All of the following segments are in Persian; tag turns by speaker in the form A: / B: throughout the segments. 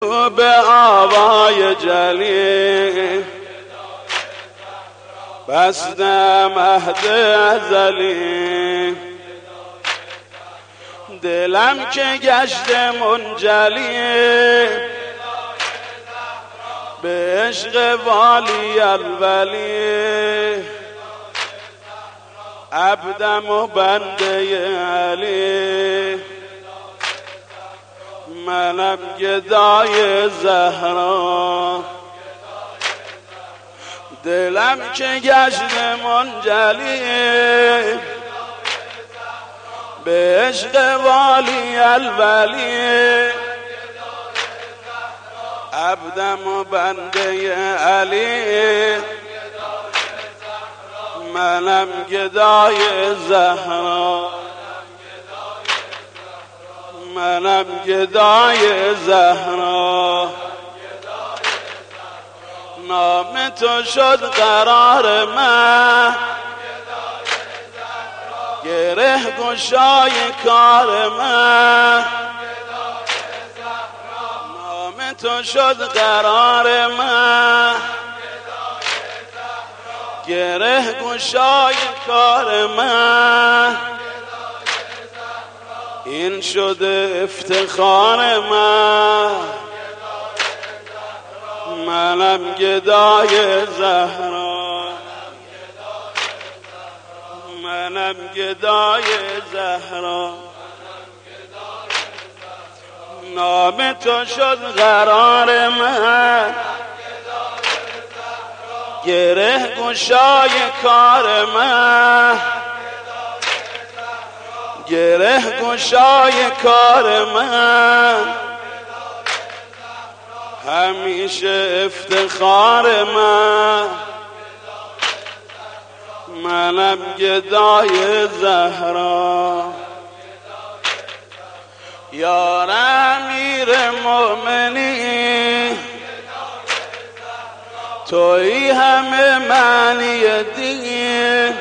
A: به آوای جلی بسته مهد ازلی دلم که گشت منجلی به عشق والی الولی عبدم و بنده علی منم گدای زهرا دلم که گشت منجلی به عشق والی الولی عبدم و بنده علی منم گدای زهرا منم گدای زهرا نام تو شد قرار من گره گشای کار من نام تو شد قرار من گره گشای کار من این شده افتخار من منم گدای زهرا منم گدای زهرا نام تو شد قرار من گره گشای کار من گره گشای کار من همیشه افتخار من منم گدای زهرا یا امیر مومنی تویی همه معنی دین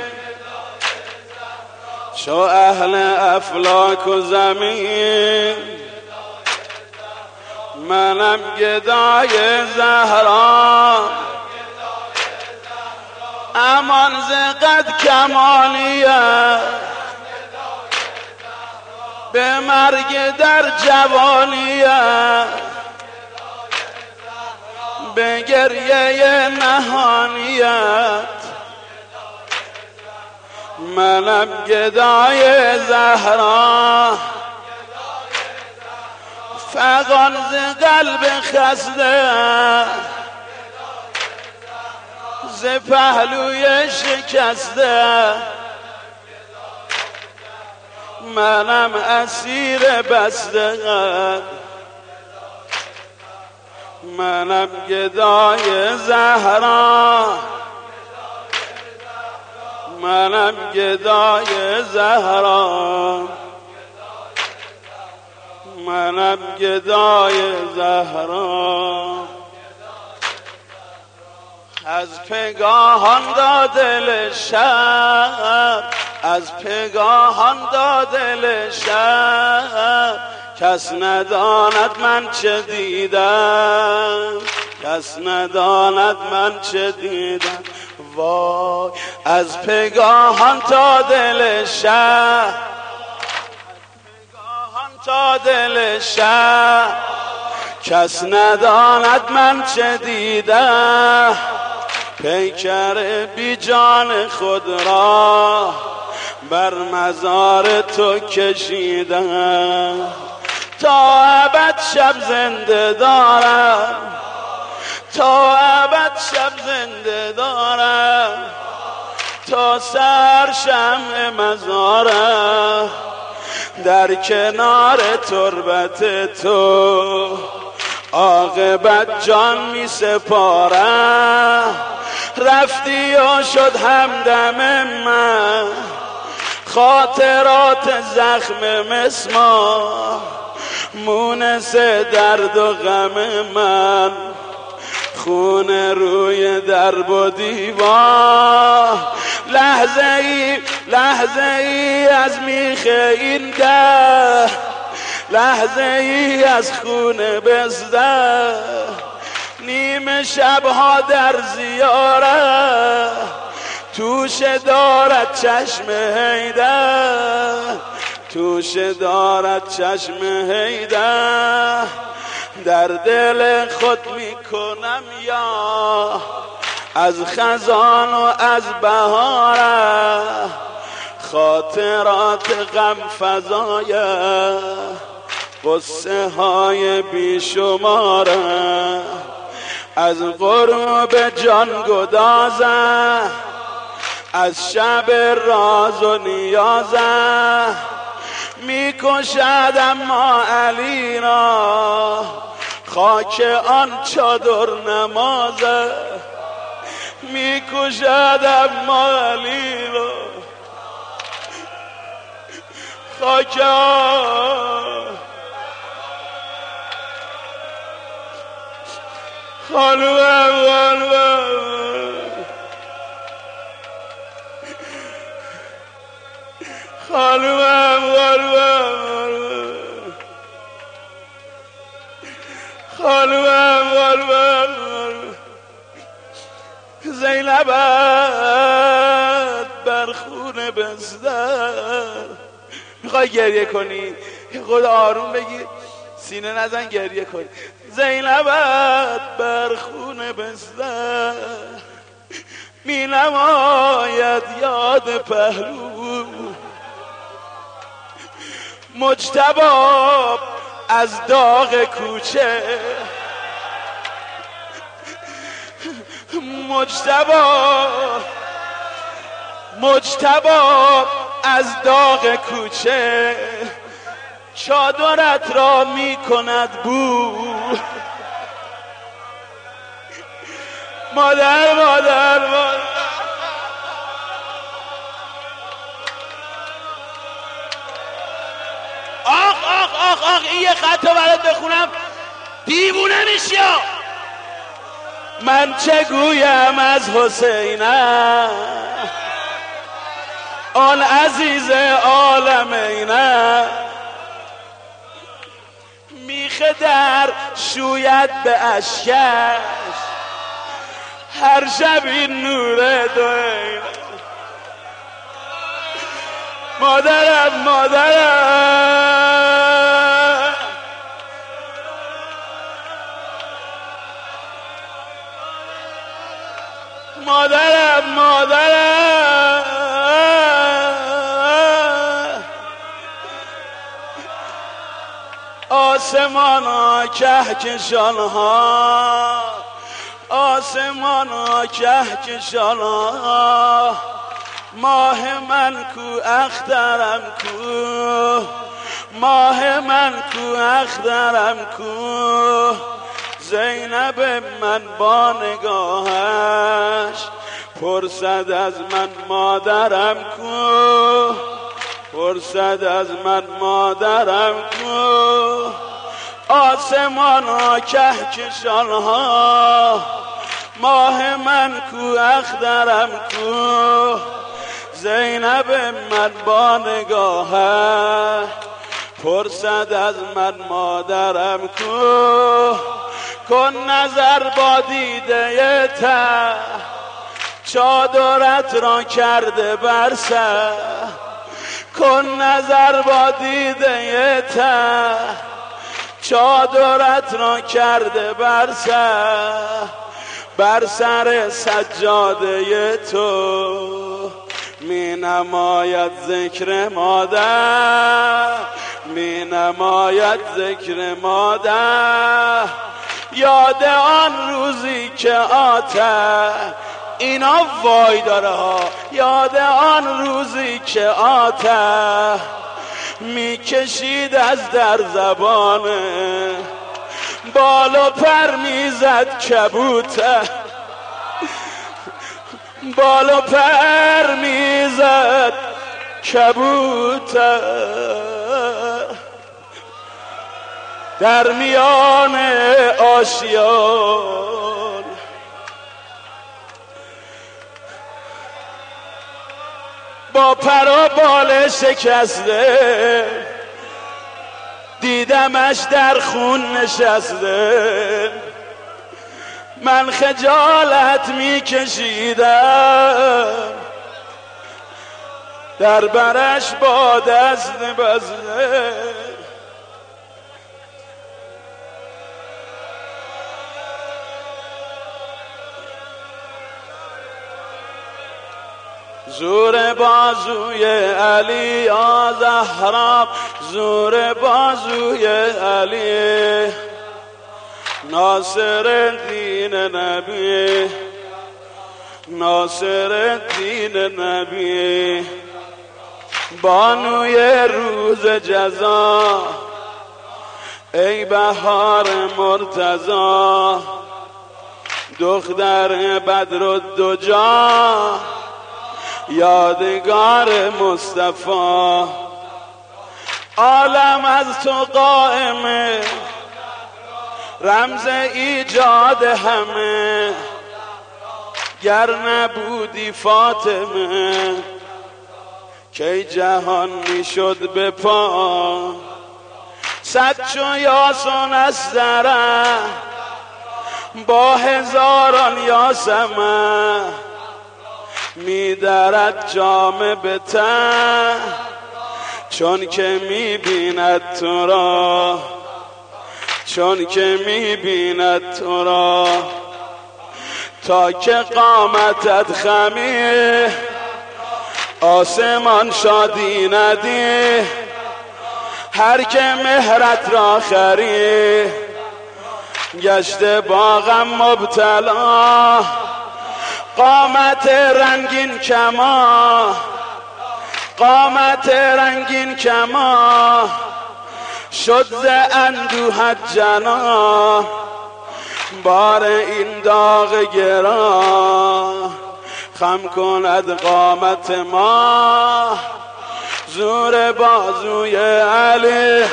A: شو اهل افلاک و زمین منم گدای زهرا امان زقد کمالیه به مرگ در جوانیه به گریه نهانیت منم گدای زهرا فغان ز قلب خسته ز پهلوی شکسته منم اسیر بسته منم گدای زهرا منم گدای زهرا منم گدای زهرا از پگاهان دل شب از پگاهان دل شب کس نداند من چه دیدم کس نداند من چه دیدم وای از پگاهان تا دل شب تا دل شب کس نداند من چه دیدم پیکر بی جان خود را بر مزار تو کشیدم تا ابد شب زنده دارم تا ابد شب زنده دارم تا سر شمع مزارم در کنار تربت تو عاقبت جان می سپارم رفتی و شد همدم من خاطرات زخم مسمار مونس درد و غم من خون روی درب و دیوار لحظه ای از میخ این ده لحظه ای از خون بزده، نیمه شبها در زیاره، توش دارد چشم حیدر، توش دارد چشم حیدر. در دل خود میکنم یا از خزان و از بهاره، خاطرات غم فزای قصه های بیشماره. از غروب جان گدازه، از شب راز و نیازه، میکشد اما علی را خاک آن چادر نمازه، میکشد اما علی را خاک خانوم زینبت بر خون بستر. میخوای گریه کنی یه خود آروم بگیر، سینه نزن، گریه کنی. زینبت بر خون بستر، می نماید یاد پهلو، مجتبی از داغ کوچه، مجتبی از داغ کوچه، چادرت را می کند بو. مادر مادر مادر آخ این یه خط رو برات بخونم دیوونه میشی. من چه گویم از حسینم آن عزیز عالمینم، میخ در شوید به اشکش هر شب این نور دوینم. مادرم آسمانا کهکشانها، آسمانا کهکشانها، ماه من کو اخترم کو، ماه من کو اخترم کو. زینب من با نگاهش پرسد از من مادرم کو، پرسد از من مادرم کو. آسمان ها کهکشان ها، ماه من کو اخترم کو. زینب من با نگاهش پرسد از من مادرم کو. کن نظر با دیده ته چادرت را کرده بر سر. کن نظر با دیده ته چادرت را کرده بر سر. بر سر سجاده تو می نماید ذکر مادر، می نماید ذکر مادر. یاد آن روزی که آتش اینا وای داره ها، یاد آن روزی که آتش میکشید از در زبانه، بال و پر میزد کبوتر، بال و پر میزد کبوتر در میان آشیان. با پر و بال شکسته دیدمش در خون نشسته، من خجالت میکشیدم، در برش با دست بسته. زور بازوی علی یا زهرا، زور بازوی علی، ناصر دین نبی، ناصر دین نبی، بانوی روز جزا، ای بهار مرتضی، دختر بدرالدجا، یادگار مصطفی. عالم از تو قائمه، رمز ایجاد همه، گر نبودی فاطمه کی جهان میشد به پا. صد چو یاسون از دره با هزاران یاسمه، میدرد جام به ته چون که میبیند تو را، چون که میبیند تو را. تا که قامتت خمی آسمان شادی ندی، هر که مهرت را خری گشته با غم مبتلا. قامت رنگین کما، قامت رنگین کما، شد ز اندوهت جنا. بار این داغ گرا خم کند قامت ما. زور بازوی علی،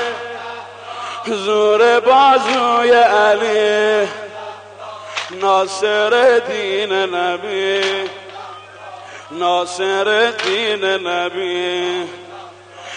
A: زور بازوی علی، ناصر دین نبی، ناصر دین نبی.